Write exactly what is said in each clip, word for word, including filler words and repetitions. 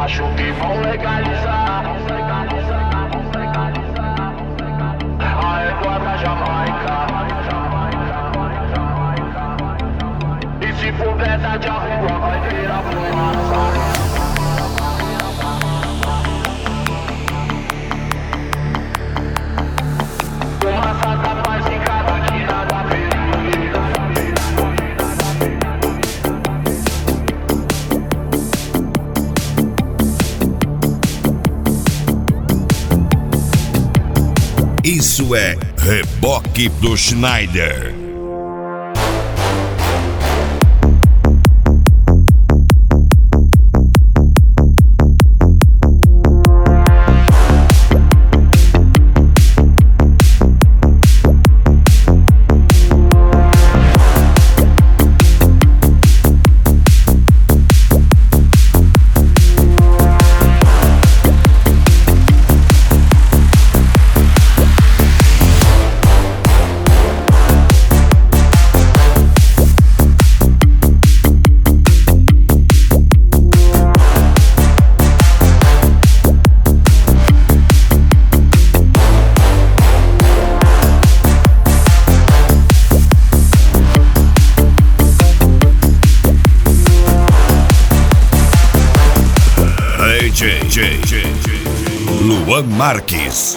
Acho que vão legalizar a égua da Jamaica. E se for verdade a rua vai virar fumaça. Fumaça da paz em cada quina da avenida. Isso é Reboque do Schneider. J J J Luan Marques.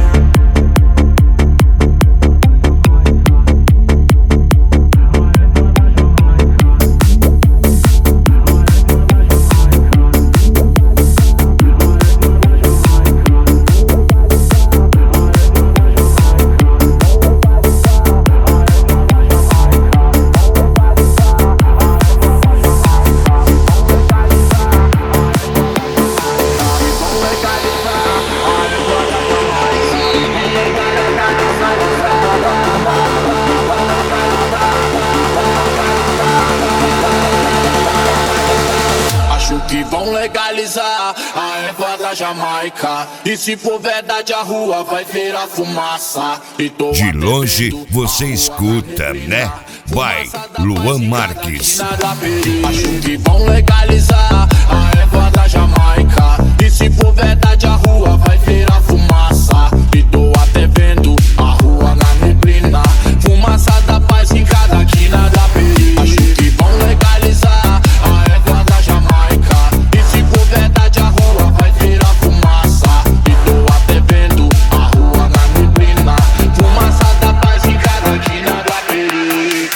Que vão legalizar a égua da Jamaica. E se for verdade a rua vai virar fumaça. E tô de longe você escuta, né? Vai, Luan Marques. Acho que vão legalizar a égua da Jamaica. E se for verdade a rua vai virar fumaça. E tô até vendo a rua na neblina. Fumaça da paz em cada quina da periferia. Acho que vão legalizar a égua da Jamaica. E se for verdade a rua vai virar fumaça. E tô até vendo a rua na neblina. Fumaça da paz em cada quina da periferia.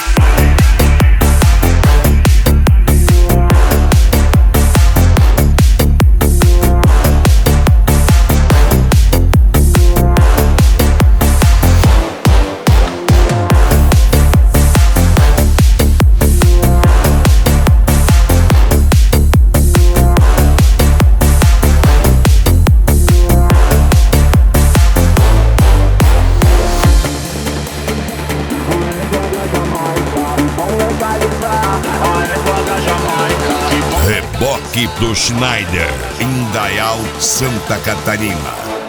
Reboque do Schneider, Indaial, Santa Catarina.